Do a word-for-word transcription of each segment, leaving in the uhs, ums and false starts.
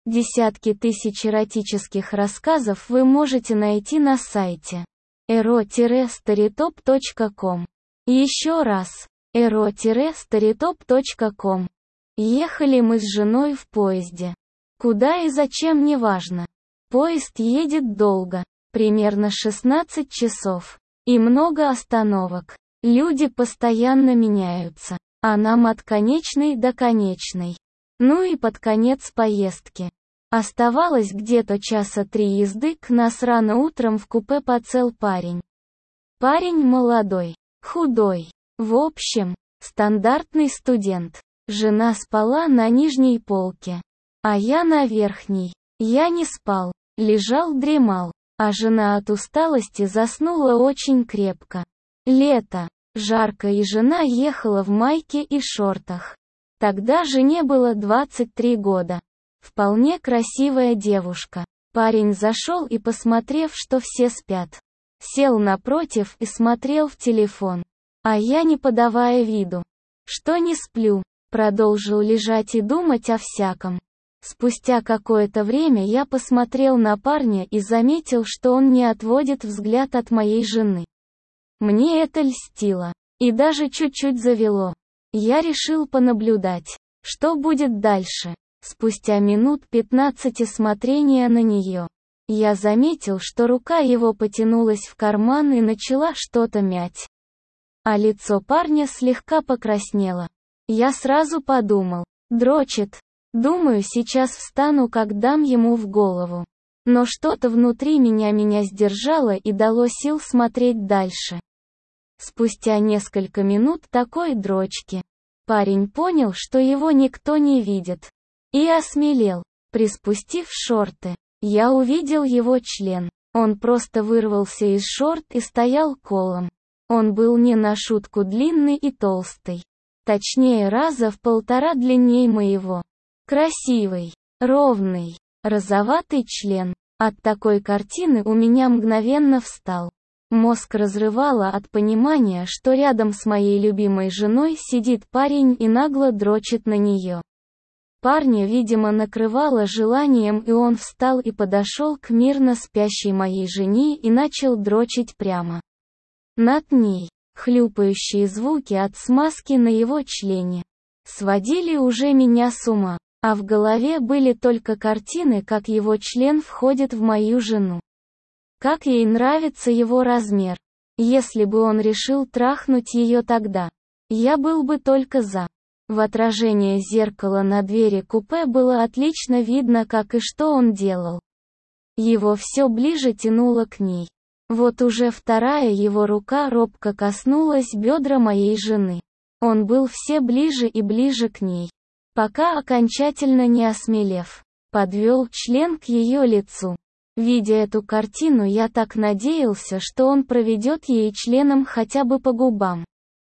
Десятки тысяч эротических рассказов вы можете найти на сайте эро старитоп точка ком. Еще раз, эро старитоп точка ком. Ехали мы с женой в поезде. Куда и зачем неважно. Поезд едет долго, примерно шестнадцать часов. И много остановок. Люди постоянно меняются, а нам от конечной до конечной. Ну и под конец поездки. Оставалось где-то часа три езды, к нас рано утром в купе подсел парень. Парень молодой, худой. В общем, стандартный студент. Жена спала на нижней полке, а я на верхней. Я не спал, лежал дремал, а жена от усталости заснула очень крепко. Лето, жарко, и жена ехала в майке и шортах. Тогда жене было двадцать три года. Вполне красивая девушка. Парень зашел и, посмотрев, что все спят, сел напротив и смотрел в телефон. А я, не подавая виду, что не сплю, продолжил лежать и думать о всяком. Спустя какое-то время я посмотрел на парня и заметил, что он не отводит взгляд от моей жены. Мне это льстило. И даже чуть-чуть завело. Я решил понаблюдать, что будет дальше. Спустя минут пятнадцать смотрения на нее, я заметил, что рука его потянулась в карман и начала что-то мять. А лицо парня слегка покраснело. Я сразу подумал, дрочит. Думаю, сейчас встану, как дам ему в голову. Но что-то внутри меня меня сдержало и дало сил смотреть дальше. Спустя несколько минут такой дрочки, парень понял, что его никто не видит. И осмелел. Приспустив шорты, я увидел его член. Он просто вырвался из шорт и стоял колом. Он был не на шутку длинный и толстый. Точнее, раза в полтора длиннее моего. Красивый, ровный, розоватый член. От такой картины у меня мгновенно встал. Мозг разрывало от понимания, что рядом с моей любимой женой сидит парень и нагло дрочит на нее. Парня, видимо, накрывало желанием, и он встал и подошел к мирно спящей моей жене и начал дрочить прямо над ней. Хлюпающие звуки от смазки на его члене сводили уже меня с ума, а в голове были только картины, как его член входит в мою жену. Как ей нравится его размер. Если бы он решил трахнуть ее тогда, я был бы только за. В отражении зеркала на двери купе было отлично видно, как и что он делал. Его все ближе тянуло к ней. Вот уже вторая его рука робко коснулась бедра моей жены. Он был все ближе и ближе к ней, пока окончательно не осмелев, подвел член к ее лицу. Видя эту картину, я так надеялся, что он проведет ей членом хотя бы по губам.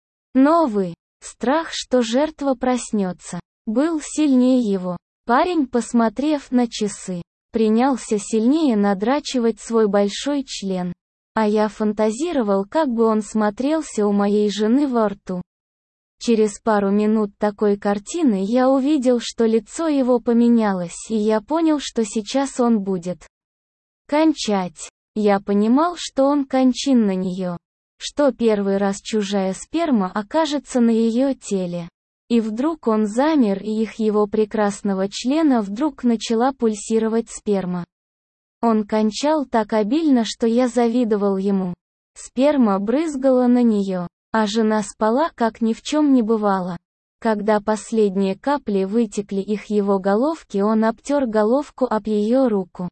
Но, увы, страх, что жертва проснется, был сильнее его. Парень, посмотрев на часы, принялся сильнее надрачивать свой большой член. А я фантазировал, как бы он смотрелся у моей жены во рту. Через пару минут такой картины я увидел, что лицо его поменялось, и я понял, что сейчас он будет кончать. Я понимал, что он кончин на нее. Что первый раз чужая сперма окажется на ее теле. И вдруг он замер, и их его прекрасного члена вдруг начала пульсировать сперма. Он кончал так обильно, что я завидовал ему. Сперма брызгала на нее, а жена спала, как ни в чем не бывало. Когда последние капли вытекли их его головки, он обтер головку об ее руку.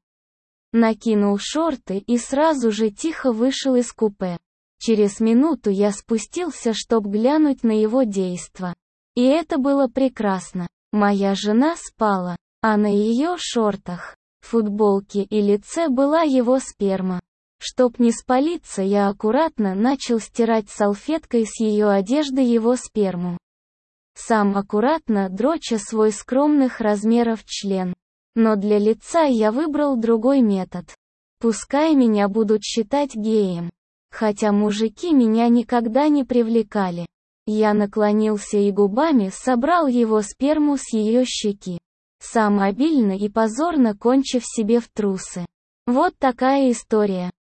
Накинул шорты и сразу же тихо вышел из купе. Через минуту я спустился, чтоб глянуть на его действо. И это было прекрасно. Моя жена спала, а на ее шортах, футболке и лице была его сперма. Чтоб не спалиться, я аккуратно начал стирать салфеткой с ее одежды его сперму. Сам аккуратно дроча свой скромных размеров член. Но для лица я выбрал другой метод. Пускай меня будут считать геем. Хотя мужики меня никогда не привлекали. Я наклонился и губами собрал его сперму с ее щеки. сам обильно и позорно кончив себе в трусы. Вот такая история.